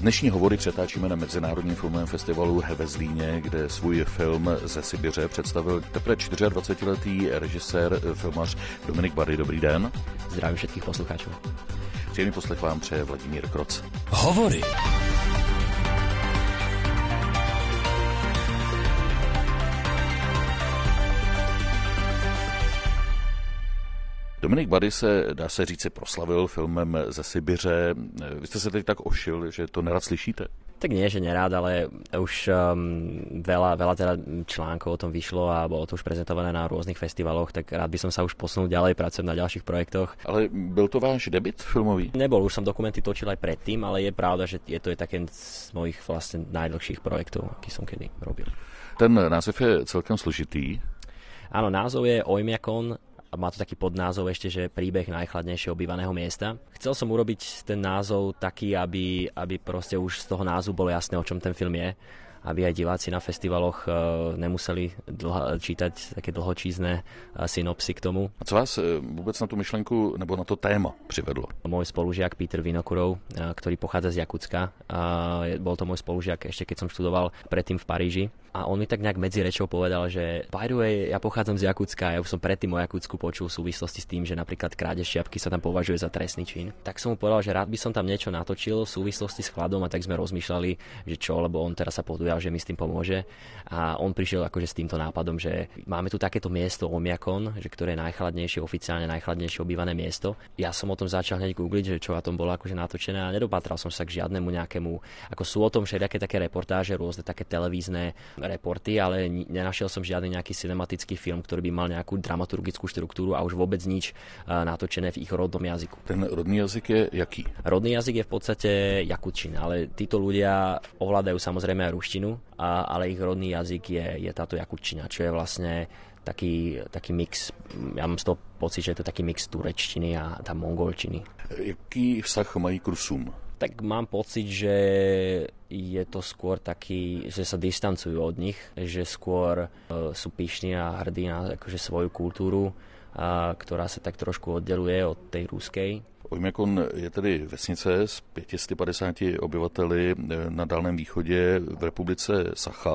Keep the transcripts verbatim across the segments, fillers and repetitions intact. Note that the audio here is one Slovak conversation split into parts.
Dnešní hovory přetáčíme na Mezinárodním filmovém festivalu ve Zlíně, kde svůj film Ze Sibiře představil teprve dvacetčtyřletý režisér, filmař Dominik Bady. Dobrý den. Zdravím všetkých poslucháčov. Příjemný poslech vám přeje Vladimír Kroc. Hovory. Dominik Bady se, dá se říci, proslavil filmem Ze Sibiře. Vy jste se teď tak ošil, že to nerad slyšíte? Tak nie, že nerád, ale už um, veľa, veľa teda článkov o tom vyšlo a bolo to už prezentované na rôznych festivaloch, tak rád by som sa už posunul ďalej, pracujem na ďalších projektoch. Ale byl to váš debut filmový? Nebol, už som dokumenty točil aj predtým, ale je pravda, že je to je také z mojich vlastne najdlhších projektov, aký som kedy robil. Ten název je celkem složitý. Áno, názov je Oymyakon. A má to taký podnázov ešte, že príbeh najchladnejšie obývaného miesta. Chcel som urobiť ten názov taký, aby, aby proste už z toho názvu bolo jasné, o čom ten film je. Aby aj diváci na festivaloch uh, nemuseli dlho, čítať také dlhočízne uh, synopsy k tomu. A co vás uh, vôbec na tú myšlenku nebo na to téma privedlo? Môj spolužiak Peter Vinokurov, uh, ktorý pochádza z Jakutska. Uh, bol to môj spolužiak ešte keď som študoval predtým v Paríži. A on mi tak nejak medzi rečou povedal, že by the way, ja pochádzam z Jakutska, ja už som predtým o Jakutsku počul v súvislosti s tým, že napríklad krádež šiapky sa tam považuje za trestný čin. Tak som mu povedal, že rád by som tam niečo natočil v súvislosti s chladom a tak sme rozmýšľali, že čo, lebo on teraz sa podujal, že mi s tým pomôže. A on prišiel akože s týmto nápadom, že máme tu takéto miesto Oymyakon, že ktoré je najchladnejšie, oficiálne najchladnejšie obývané miesto. Ja som o tom začal hneď googliť, že čo na tom bolo akože natočené a nedopatral som sa k žiadnemu nejakému, ako sú o tom všelijaké také reportáže, rôzne také televízne reporty, ale nenašiel som žiadny nejaký cinematický film, ktorý by mal nejakú dramaturgickú štruktúru a už vôbec nič natočené v ich rodnom jazyku. Ten rodný jazyk je jaký? Rodný jazyk je v podstate jakutčina, ale títo ľudia ovládajú samozrejme aj ruštinu, a, ale ich rodný jazyk je, je táto jakutčina, čo je vlastne taký, taký mix, ja mám z toho pocit, že je to taký mix turečtiny a tá mongolčiny. Jaký vztah mají k Rusům? Tak mám pocit, že je to skôr taký, že sa distancujú od nich, že skôr uh, sú pyšní a hrdí na akože svoju kultúru, uh, ktorá sa tak trošku oddeluje od tej ruskej. Oymyakon je tedy vesnice s pět set padesáti obyvateli na Dálném východě v republice Sacha.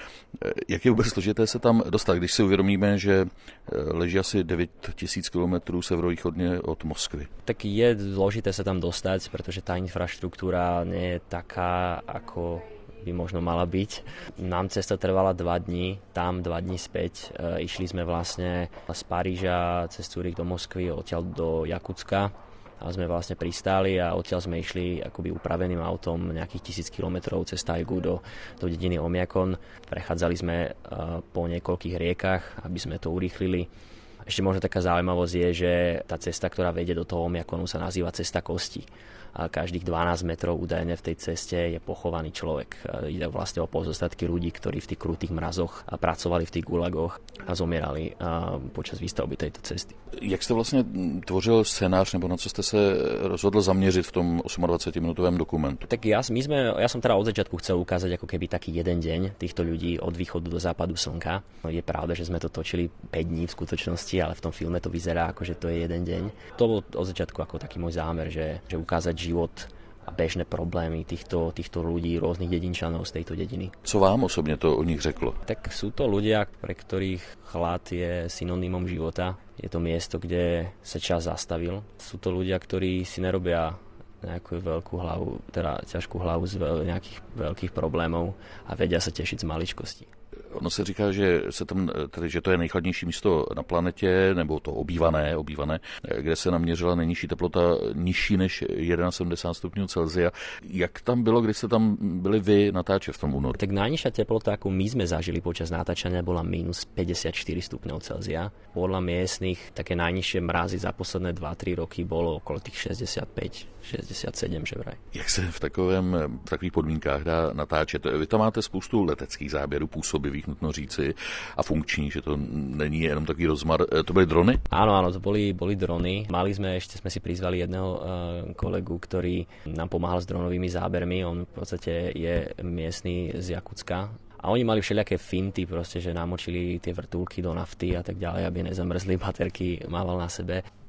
Jak je vůbec složité se tam dostat, když si uvědomíme, že leží asi devět tisíc kilometrů severovýchodně od Moskvy? Tak je zložité sa tam dostať, pretože tá infraštruktúra nie je taká, ako by možno mala byť. Nám cesta trvala dva dni, tam dva dni späť. E, išli sme vlastne z Paríža cez Zurich do Moskvy, odtiaľ do Jakutska. A sme vlastne pristáli a odtiaľ sme išli akoby upraveným autom nejakých tisíc kilometrov cez tajgu do, do dediny Oymyakon. Prechádzali sme uh, po niekoľkých riekach, aby sme to urýchlili. Ešte možno taká zaujímavosť je, že tá cesta, ktorá vedie do toho Oymyakonu, sa nazýva Cesta kosti. A každých dvanásť metrov údajne v tej ceste je pochovaný človek. Ide vlastne o pozostatky ľudí, ktorí v tých krutých mrazoch pracovali v tých gulagoch a zomierali počas výstavby tejto cesty. Jak jste vlastně tvořil scénář, nebo na co jste se rozhodl zaměřit v tom dvadsaťosem-minútovom dokumentu? Tak ja, my sme, ja som teda od začiatku chcel ukázať ako keby taký jeden deň týchto ľudí od východu do západu slnka. Je pravda, že sme to točili päť dní v skutočnosti, ale v tom filme to vyzerá ako, že to je jeden deň. To bol od začiatku ako taký môj zámer, že, že ukázať život a bežné problémy týchto, týchto ľudí, rôznych dedinčanov z tejto dediny. Co vám osobne to o nich řeklo? Tak sú to ľudia, pre ktorých chlad je synonymom života. Je to miesto, kde sa čas zastavil. Sú to ľudia, ktorí si nerobia nejakú veľkú hlavu, teda ťažkú hlavu z veľ, nejakých veľkých problémov a vedia sa tešiť z maličkosti. Ono se říká, že se tam, tedy, že to je nejchladnější místo na planetě, nebo to obývané, obývané, kde se naměřila nejnižší teplota nižší než sedemnásť stupňů Celzia. Jak tam bylo, když ste tam byli vy natáčať v tom únoru? Tak najnižšia teplota, ako my sme zažili počas natáčania, bola mínus päťdesiatštyri stupňov Celzia. Podľa miestnych také najnižšie mrazy za posledné dva tri roky bolo okolo tých šesťdesiatpäť šesťdesiatsedem, že vraj. Jak se v takovém, v takových podmínkách dá natáčet? Vy tam máte spoustu leteckých záběrů, působivých, nutno říci, a funkční, že to není jenom takový rozmar. To byly drony? Áno, áno, to boli, boli drony. Mali sme, ešte sme si prizvali jedného uh, kolegu, ktorý nám pomáhal s dronovými zábermi. On v podstate je miestny z Jakutska. A oni mali všelijaké finty, proste, že namočili tie vrtulky do nafty a tak ďalej, aby nezamrzli baterky, mával na sebe.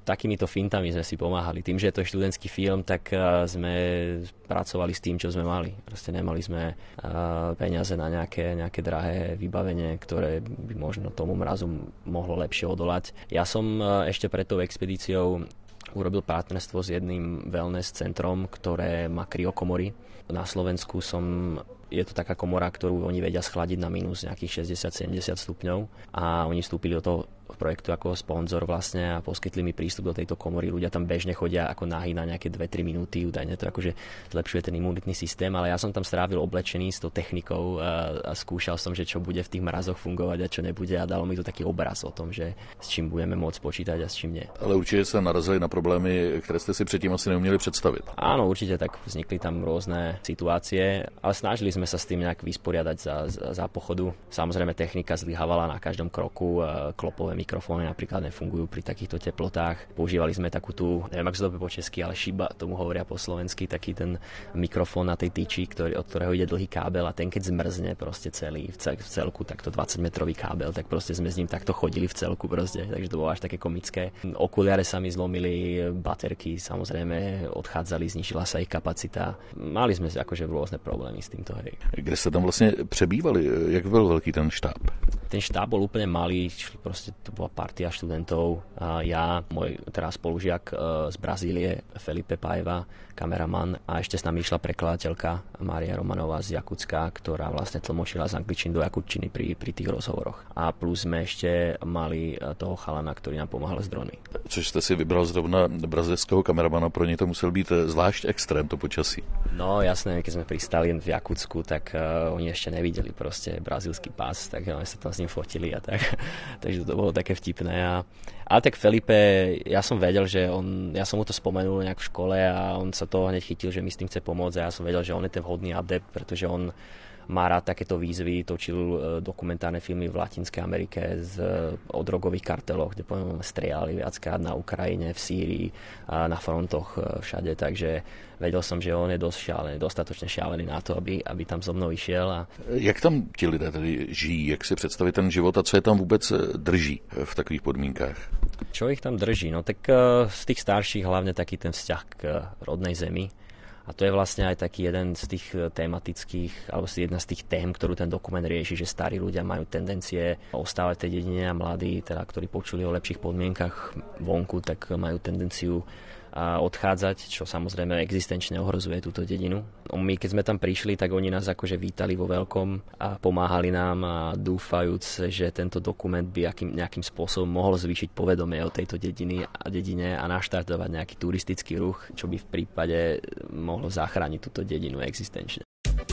takýmito fintami sme si pomáhali. Tým, že je to študentský film, tak sme pracovali s tým, čo sme mali. Proste nemali sme peniaze na nejaké, nejaké drahé vybavenie, ktoré by možno tomu mrazu mohlo lepšie odolať. Ja som ešte pred tou expedíciou urobil partnerstvo s jedným wellness centrom, ktoré má kryokomory. Na Slovensku som... Je to taká komora, ktorú oni vedia schladiť na minus nejakých šesťdesiat sedemdesiat stupňov a oni vstúpili do toho projektu ako sponzor vlastne a poskytli mi prístup do tejto komory. Ľudia tam bežne chodia ako nahý na nejaké dve tri minúty, údajne to akože zlepšuje ten imunitný systém, ale ja som tam strávil oblečený s tou technikou a, a skúšal som, že čo bude v tých mrazoch fungovať a čo nebude a dalo mi to taký obraz o tom, že s čím budeme môcť počítať a s čím nie. Ale určite sa narazili na problémy, ktoré ste si predtým asi neuměli představit. Áno, určite tak vznikli tam rôzne situácie, ale snažili sme sa s tým nejak vysporiadať za, za, za pochodu. Samozrejme technika zlyhávala na každom kroku, klopové mikrofóny napríklad nefungujú pri takýchto teplotách. Používali sme takú tú, neviem ako sa to po česky, ale šiba, tomu hovoria po slovensky, taký ten mikrofón na tej tyči, ktorý, od ktorého ide dlhý kábel a ten keď zmrzne proste celý v, cel, v celku, takto dvadsaťmetrový kábel, tak proste sme s ním takto chodili v celku proste, takže to bolo až také komické. Okuliare sa mi zlomili, baterky samozrejme odchádzali, znižila sa ich kapacita. Mali sme akože rôzne problémy s týmto, hej. Kde ste tam vlastně přebývali? Jak byl velký ten štáb? Ten štáb bol úplne malý, proste to bola partia študentov. A ja, môj teraz spolužiak z Brazílie, Felipe Paiva, kameraman a ešte s nami išla prekladateľka Mária Romanová z Jakutska, ktorá vlastne tlmočila z angličtiny do jakutčiny pri, pri tých rozhovoroch. A plus sme ešte mali toho chalana, ktorý nám pomáhal z drony. Což jste si vybral zrovna brazilského kameramana, pro něj to musel být zvlášť extrém, to počasí. No jasné, keď sme pristali v Jakutsku, tak uh, oni ešte nevideli proste brazílsky pás, tak oni sa tam s ním fotili a tak. Takže to bolo také vtipné. A, ale tak Felipe, ja som vedel, že on, ja som mu to spomenul nejak v škole a on sa toho hneď chytil, že mi s tým chce pomôcť a ja som vedel, že on je ten vhodný adept, pretože on má rád takéto výzvy, točil dokumentárne filmy v Latinskej Amerike z, o drogových karteloch, kde poviem, strieľali viackrát na Ukrajine, v Sýrii, na frontoch všade, takže vedel som, že on je dosť šialený, dostatočne šialený na to, aby, aby tam so mnou išiel. A... Jak tam ti lidé tady žijí? Jak si představit ten život a co je tam vůbec drží v takových podmínkách? Čo ich tam drží? No tak z tých starších hlavne taký ten vzťah k rodnej zemi. A to je vlastne aj taký jeden z tých tematických, alebo jedna z tých tém, ktorú ten dokument rieši, že starí ľudia majú tendencie ostávať v tej dedine a mladí, teda, ktorí počuli o lepších podmienkach vonku, tak majú tendenciu odchádzať, čo samozrejme existenčne ohrozuje túto dedinu. My keď sme tam prišli, tak oni nás akože vítali vo veľkom a pomáhali nám a dúfajúc, že tento dokument by akým, nejakým spôsobom mohol zvýšiť povedomie o tejto dediny a dedine a naštartovať nejaký turistický ruch, čo by v prípade mohlo zachrániť túto dedinu existenčne.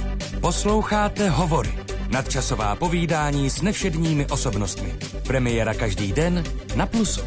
Posloucháte Hovory, nadčasová povídání s nevšedními osobnostmi. Premiéra každý den na Plusu.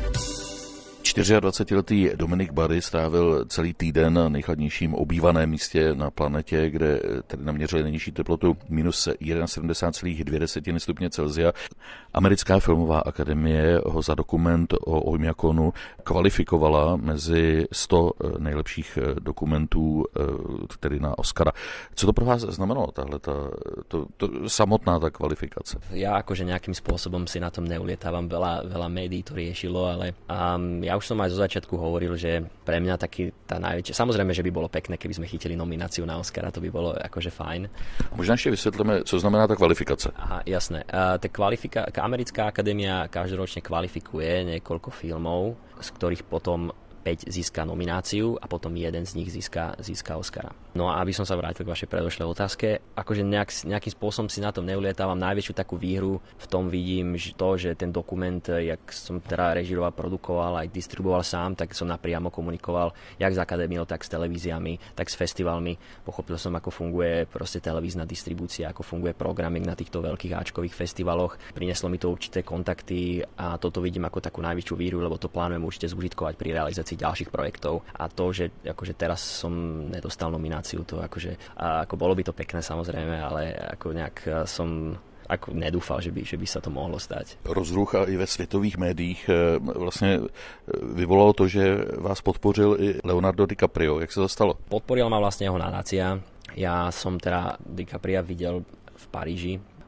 dvacetičtyřletý Dominik Bary strávil celý týden na nejchladnějším obývaném místě na planetě, kde tedy naměřili nejnižší teplotu minus sedmdesát jedna celá dvě stupně Celsia. Americká filmová akademie ho za dokument o Oymyakonu kvalifikovala mezi sto nejlepších dokumentů, tedy na Oscara. Co to pro vás znamenalo, tahle ta, to, to, samotná ta kvalifikace? Ja akože nejakým spôsobom si na tom neulietávam, veľa, veľa médií to riešilo, ale um, ja už som aj zo začiatku hovoril, že pre mňa taký tá najväčšia... Samozrejme, že by bolo pekné, keby sme chytili nomináciu na Oscara, to by bolo akože fajn. Možná ešte vysvetlíme, co znamená tá kvalifikace. Aha, jasné. Uh, tá kvalifika- Americká akadémia každoročne kvalifikuje niekoľko filmov, z ktorých potom päť získa nomináciu a potom jeden z nich získa, získa Oscara. No a aby som sa vrátil k vašej predošlej otázke, akože nejak, nejakým spôsobom si na tom neulietávam. Najväčšiu takú výhru v tom vidím že to, že ten dokument, jak som teda režiroval, produkoval, aj distribuoval sám, tak som napriamo komunikoval jak s akadémiou, tak s televíziami, tak s festivalmi. Pochopil som, ako funguje proste televízna distribúcia, ako funguje programming na týchto veľkých áčkových festivaloch. Prineslo mi to určité kontakty a toto vidím ako takú najväčšiu výhru, lebo to plánujem určite zúžitkovať pri realizácii ďalších projektov a to, že akože teraz som nedostal nomináciu, to akože ako bolo by to pekné samozrejme, ale ako nejak som ako nedúfal, že by, že by sa to mohlo stať. Rozrucha i ve světových médiích vlastně vyvolalo to, že vás podpořil i Leonardo DiCaprio. Jak se to stalo? Podporila ma vlastne jeho nadácia. Ja som teda DiCapria videl v Paríži.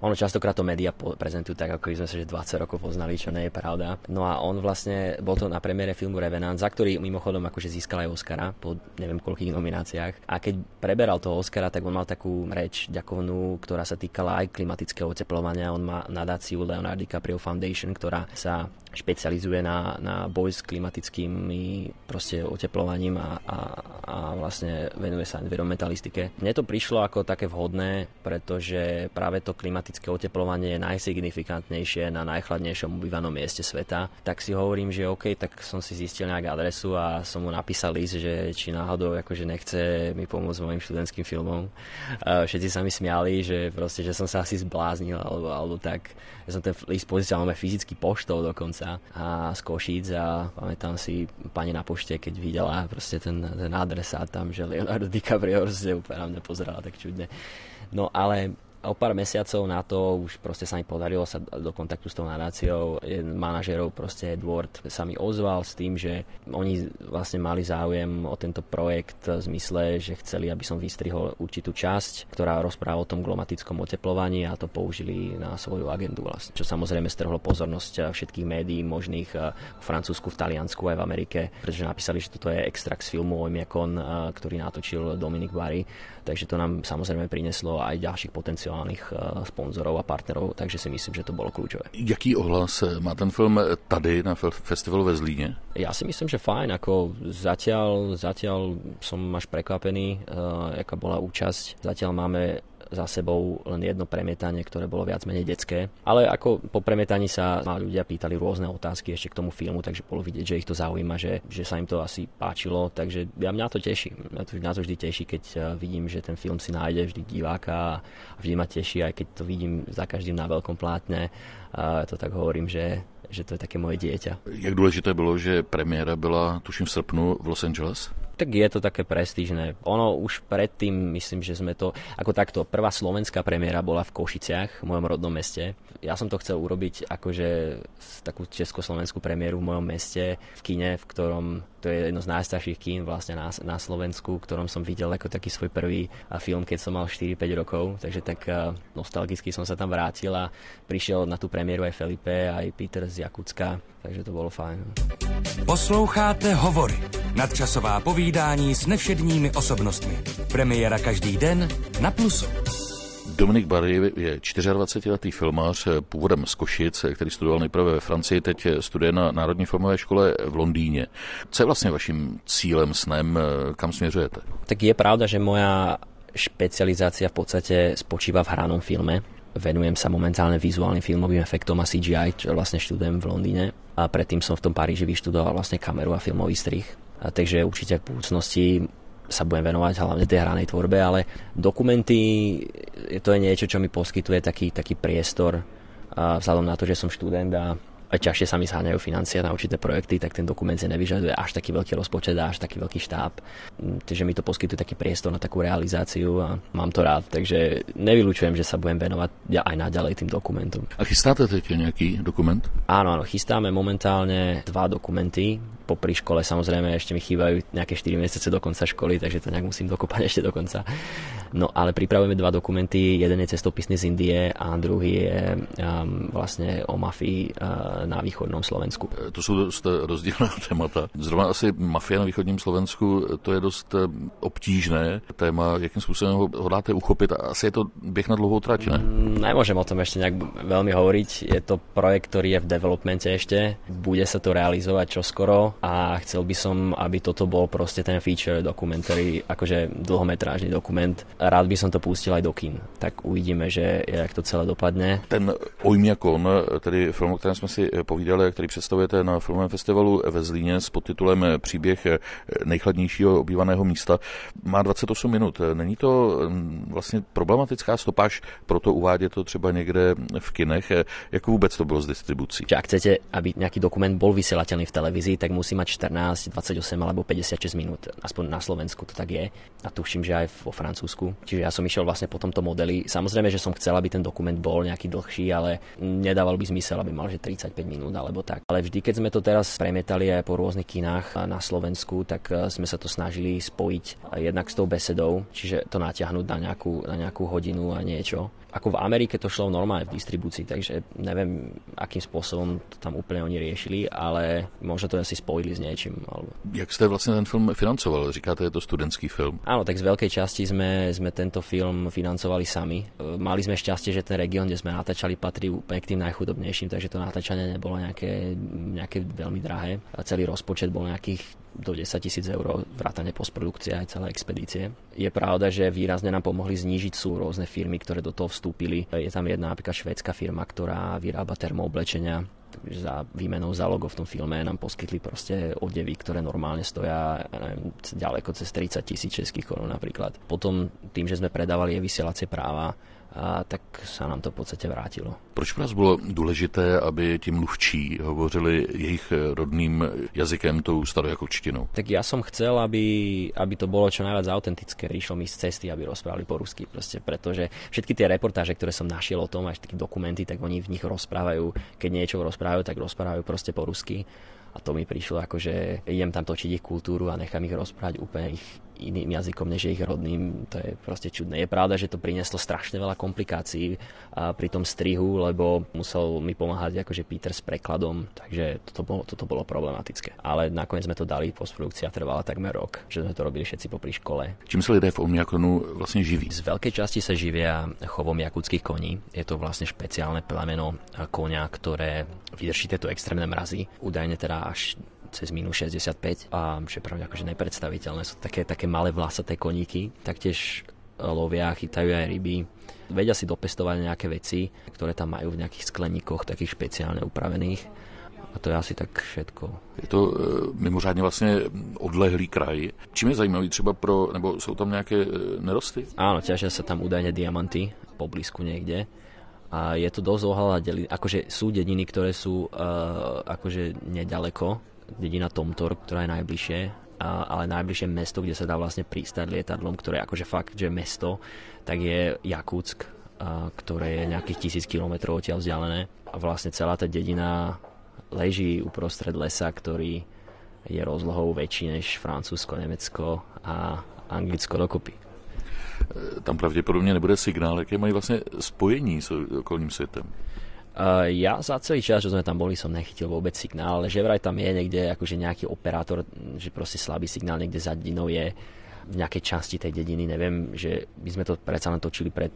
Ono častokrát to médiá prezentujú tak, ako by sme sa že dvadsať rokov poznali, čo nie je pravda. No a on vlastne bol to na premiére filmu Revenant, za ktorý mimochodom akože získal aj Oscara po neviem koľkých nomináciách. A keď preberal toho Oscara, tak on mal takú reč ďakovnú, ktorá sa týkala aj klimatického oteplovania. On má nadáciu Leonardo DiCaprio Foundation, ktorá sa špecializuje na, na boj s klimatickými proste oteplovaním a, a, a vlastne venuje sa environmentalistike. Mne to prišlo ako také vhodné, pretože práve to klimatické oteplovanie je najsignifikantnejšie na najchladnejšom obývanom mieste sveta. Tak si hovorím, že OK, tak som si zistil nejakú adresu a som mu napísal list, že či náhodou akože nechce mi pomôcť s mojim študentským filmom. Všetci sa mi smiali, že proste, že som sa asi zbláznil alebo, alebo tak. Ja som ten list pozíciál fyzicky poštou dokonca a z Košíc a pamätám si pani na pošte, keď videla proste ten, ten adresát tam, že Leonardo DiCaprio proste úplne na mňa pozerala tak čudne. No ale o pár mesiacov na to už proste sa mi podarilo sa do kontaktu s tou nadáciou. Jeden manažerov, proste Edward, sa mi ozval s tým, že oni vlastne mali záujem o tento projekt v zmysle, že chceli, aby som vystrihol určitú časť, ktorá rozpráva o tom klimatickom oteplovaní a to použili na svoju agendu vlastne. Čo samozrejme strhlo pozornosť všetkých médií možných v Francúzsku, v Taliansku aj v Amerike, pretože napísali, že toto je extrakt z filmu Oymyakon, ktorý natočil Dominic Barry. Takže to nám samozrejme prineslo aj ďalších potenciálnych sponzorov a partnerov, takže si myslím, že to bolo kľúčové. Jaký ohlas má ten film tady na festivalu ve Zlíne? Ja si myslím, že fajn, ako zatiaľ, zatiaľ som až prekvapený, uh, aká bola účasť. Zatiaľ máme za sebou len jedno premietanie, ktoré bolo viac menej detské. Ale ako po premietaní sa ma ľudia pýtali rôzne otázky ešte k tomu filmu, takže bolo vidieť, že ich to zaujíma, že, že sa im to asi páčilo, takže ja mňa to teší. Mňa to, mňa to vždy teší, keď vidím, že ten film si nájde vždy diváka a vždy ma teší, aj keď to vidím za každým na veľkom plátne. A to tak hovorím, že že to je také moje dieťa. Jak důležité bylo, že premiéra byla, tuším, v srpnu v Los Angeles? Tak je to také prestížne. Ono už predtým, myslím, že sme to, ako takto, prvá slovenská premiéra bola v Košiciach, v mojom rodnom meste. Ja som to chcel urobiť akože takú československú premiéru v mojom meste, v kine, v ktorom, to je jedno z najstarších kín vlastne na, na Slovensku, v ktorom som videl ako taký svoj prvý film, keď som mal štyri päť rokov, takže tak nostalgicky som sa tam vrátil a prišiel na tú premiéru aj Felipe, aj Peter z Jakutska, takže to bolo fajn. Posloucháte Hovory, nadčasová povídání s nevšedními osobnostmi. Premiéra každý den na Plusu. Dominic Barry je dvacetičtyřletý filmář původem z Košic, který studoval nejprve ve Francii, teď studuje na Národní filmové škole v Londýně. Co je vlastně vaším cílem, snem, kam směřujete? Tak je pravda, že moja špecializácia v podstate spočíva v hranom filme. Venujem sa momentálne vizuálnym filmovým efektom a C G I, čo vlastne študujem v Londýne. A predtým som v tom Paríži vyštudoval vlastne kameru a filmový strih. A takže určite v budúcnosti sa budem venovať hlavne tej hranej tvorbe, ale dokumenty, to je niečo, čo mi poskytuje taký, taký priestor a vzhľadom na to, že som študent a ťažšie sa mi zháňajú financie na určité projekty, tak ten dokument si nevyžaduje až taký veľký rozpočet a až taký veľký štáb. Takže mi to poskytuje taký priestor na takú realizáciu a mám to rád. Takže nevylučujem, že sa budem venovať ja aj naďalej tým dokumentom. A chystáte teď nejaký dokument? Áno, áno, chystáme momentálne dva dokumenty. Popri škole samozrejme ešte mi chýbajú nejaké štyri mesiace do konca školy, takže to nejak musím dokopať ešte do konca. No ale pripravujeme dva dokumenty, jeden je Cestopisný z Indie a druhý je um, vlastne o mafii uh, na východnom Slovensku. To jsou dost rozdílná témata. Zrovna asi mafie na východním Slovensku, to je dost obtížné téma. Jakým způsobem ho hodláte uchopit? Asi je to běh na dlouhou trať, ne? Nemôžem o tom ešte nejak veľmi hovoriť. Je to projekt, ktorý je v developmente ešte. Bude sa to realizovať čoskoro a chcel by som, aby toto bol proste ten feature dokumentary, akože dlhometrážny dokument. Rád by som to pustil aj do kín. Tak uvidíme, že jak to celé dopadne. Ten Oymyakon, tedy film, o kterém jsme si povídali, který představujete na filmovém festivalu ve Zlíně s podtitulem Příběh nejchladnějšího obývaného místa, má dvacet osm minut. Není to vlastně problematická stopáž, proto uvádět to třeba někde v kinech? Jak vůbec to bylo s distribucí? Ak chcete, aby nejaký dokument bol vysielateľný v televízii, tak musí mať štrnásť, dvadsaťosem alebo päťdesiatšesť minút. Aspoň na Slovensku to tak je. A tuším, že aj vo Francúzsku. Slovensku. Čiže ja som išiel vlastne po tomto modeli. Samozrejme, že som chcel, aby ten dokument bol nejaký dlhší, ale nedával by zmysel, aby mal že tridsaťpäť minút alebo tak. Ale vždy, keď sme to teraz premietali aj po rôznych kinách na Slovensku, tak sme sa to snažili spojiť jednak s tou besedou, čiže to natiahnuť na nejakú, na nejakú hodinu a niečo. Ako v Amerike to šlo normálne v distribúcii, takže neviem, akým spôsobom to tam úplne oni riešili, ale možno to asi spojili s niečím. Alebo... Jak jste vlastně ten film financoval? Říkáte, je to studentský film. Áno, tak z veľkej časti sme, sme tento film financovali sami. Mali sme šťastie, že ten región, kde sme natáčali, patrí úplne k tým najchudobnejším, takže to natáčanie nebolo nejaké, nejaké veľmi drahé. A celý rozpočet bol nejakých do desaťtisíc eur, vrátane postprodukcie aj celé expedície. Je pravda, že výrazne nám pomohli znížiť sú rôzne firmy, ktoré do toho vstúpili. Je tam jedna napríklad švédska firma, ktorá vyrába termooblečenia. Za výmenou za logo v tom filme nám poskytli proste odevy, ktoré normálne stoja neviem, ďaleko cez tridsať tisíc českých korún napríklad. Potom tým, že sme predávali je vysielacie práva, a tak sa nám to v podstate vrátilo. Proč pro vás bylo důležité, aby ti mluvčí hovořili jejich rodným jazykem, tou starojakovštinou? Tak ja som chcel, aby, aby to bolo čo najviac autentické. Išlo mi z cesty, aby rozprávali po rusky. Proste, pretože všetky tie reportáže, ktoré som našiel o tom, až také dokumenty, tak oni v nich rozprávajú, keď niečo rozprávajú, tak rozprávajú proste po rusky. A to mi prišlo ako, že idem tam točiť ich kultúru a nechám ich rozprávať úplne ich iným jazykom, než je ich rodným. To je proste čudné. Je pravda, že to prinieslo strašne veľa komplikácií pri tom strihu, lebo musel mi pomáhať akože Peter s prekladom, takže toto bolo, toto bolo problematické. Ale nakoniec sme to dali, postprodukcia trvala takmer rok, že sme to robili všetci popri škole. Čím sa lidé v Omiakonu vlastne živí? Z veľkej časti sa živia chovom jakutských koní. Je to vlastne špeciálne plemeno koňa, ktoré vydrží tieto extrémne mrazy. Údajne teda až cez minus šesťdesiatpäť a čo je pravda akože nepredstaviteľné. Sú také, také malé vlasaté koníky, taktiež lovia, chytajú aj ryby. Vedia si dopestovať nejaké veci, ktoré tam majú v nejakých skleníkoch, takých špeciálne upravených. A to je asi tak všetko. Je to e, mimořádně vlastně odlehlý kraj. Čím je zajímavý třeba pro, nebo jsou tam nějaké e, nerosty? Áno, ťažia sa tam údajne diamanty po blízku niekde. A je to dosť ohľadne, akože sú dediny, ktoré sú uh, akože nedaleko, dedina Tomtor, ktorá je najbližšie, a, ale najbližšie mesto, kde sa dá vlastne pristať lietadlom, ktoré je akože fakt, že mesto, tak je Jakutsk, a, ktoré je nejakých tisíc kilometrov odtiaľ vzdialené. A vlastne celá tá dedina leží uprostred lesa, ktorý je rozlohou väčší než Francúzsko, Nemecko a Anglicko dokopy. Tam pravděpodobně nebude signál, jaké mají vlastně spojení s okolním světem. Uh, ja za celý čas, čo sme tam boli, som nechytil vôbec signál, ale že vraj tam je niekde akože nejaký operátor, že proste slabý signál niekde za dedinou je v nejakej časti tej dediny, neviem, že my sme to predsa len točili pred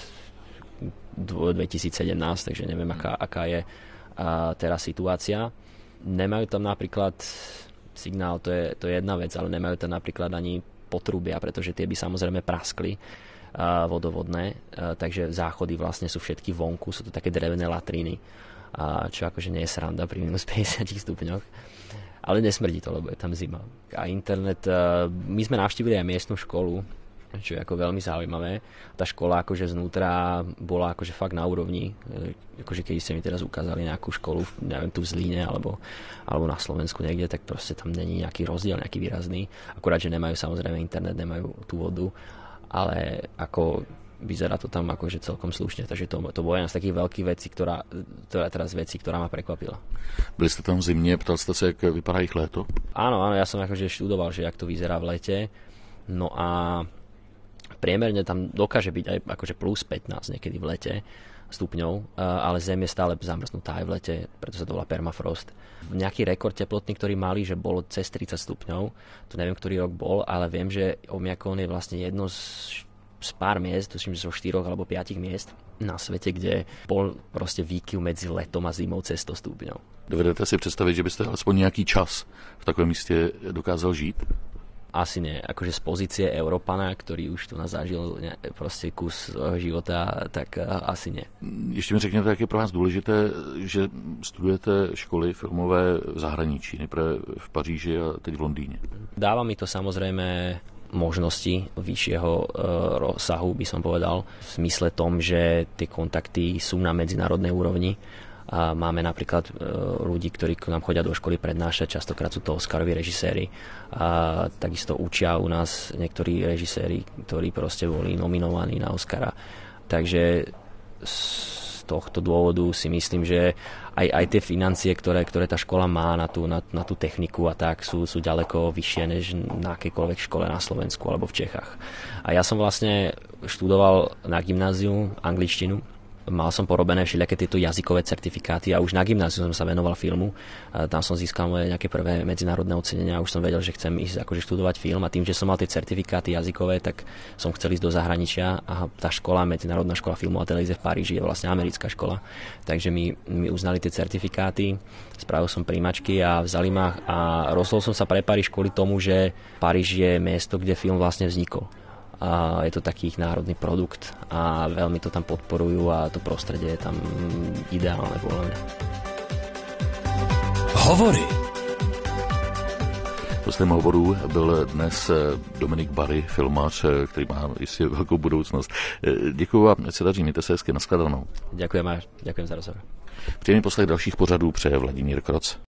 dvetisícsedemnásť, takže neviem, aká, aká je uh, teraz situácia. Nemajú tam napríklad signál, to je, to je jedna vec, ale nemajú tam napríklad ani potrubia, pretože tie by samozrejme praskli uh, vodovodné, uh, takže záchody vlastne sú všetky vonku, sú to také drevené latríny, uh, čo akože nie je sranda pri minus päťdesiat stupňoch, ale nesmrdí to, lebo je tam zima. A internet, uh, my sme navštívili aj miestnu školu, čo je ako veľmi zaujímavé. Tá škola akože znútra bola akože fakt na úrovni, akože keď ste mi teraz ukázali nejakú školu, neviem, tu v Zlíne alebo, alebo na Slovensku niekde, tak proste tam není nejaký rozdiel, nejaký výrazný. Akurát, že nemajú samozrejme internet, nemajú tú vodu, ale ako vyzerá to tam akože celkom slušne, takže to, to bola jedna z takých veľkých vecí, ktorá, ktorá teraz vecí, ktorá ma prekvapila. Byli ste tam v zimě, ptal ste sa, jak vypadá ich léto? Áno, áno, ja som akože študoval, že jak to vyzerá v lete, no a priemerne tam dokáže byť aj akože plus pätnásť niekedy v lete stupňov, ale zem je stále zamrznutá aj v lete, preto sa to volá permafrost. Nejaký rekord teplotný, ktorý mali, že bolo cez tridsať stupňov, to neviem, ktorý rok bol, ale viem, že Omiakon je vlastne jedno z, z pár miest, tuším, že zo štyroch alebo piatich miest na svete, kde bol proste výkyv medzi letom a zimou cez sto stupňov. Dovedete si predstaviť, že byste aspoň nejaký čas v takovém místě dokázal žít? Asi nie. Akože z pozície Európana, ktorý už tu nás zažil ne, proste kus života, tak uh, asi nie. Ještě mi řekněte, jak je pro vás důležité, že studujete školy filmové v zahraničí, nejprve v Paříži a teď v Londýne. Dáva mi to samozrejme možnosti vyššieho uh, rozsahu, by som povedal, v smysle tom, že tie kontakty sú na medzinárodnej úrovni A máme napríklad ľudí, ktorí k nám chodia do školy prednášať, častokrát sú to Oscaroví režiséri. A takisto učia u nás niektorí režiséri, ktorí proste boli nominovaní na Oscara. Takže z tohto dôvodu si myslím, že aj, aj tie financie, ktoré, ktoré tá škola má na tú, na, na tú techniku a tak, sú, sú ďaleko vyššie než na akejkoľvek škole na Slovensku alebo v Čechách. A ja som vlastne študoval na gymnáziu angličtinu. Mal som porobené všelijaké tieto jazykové certifikáty a už na gymnáziu som sa venoval filmu. A tam som získal moje nejaké prvé medzinárodné ocenenia a už som vedel, že chcem ísť akože študovať film a tým, že som mal tie certifikáty jazykové, tak som chcel ísť do zahraničia a tá škola, Medzinárodná škola filmu a televízie v Paríži je vlastne americká škola. Takže mi, mi uznali tie certifikáty, spravil som príjmačky a vzali ma a rozhodol som sa pre Paríž kvôli tomu, že Paríž je miesto, kde film vlastne vznikol. A je to taký ich národný produkt a veľmi to tam podporujú a to prostredie je tam ideálne podľa mňa. Hovory. Hostem hovorů byl dnes Dominik Bary, filmář, který má jistě velkou budoucnost. Děkuji a se daří, mějte se hezky, nashledanou. Ďakujem a ďakujem za rozhovor. Příjemný poslech dalších pořadů přeje Vladimír Kroc.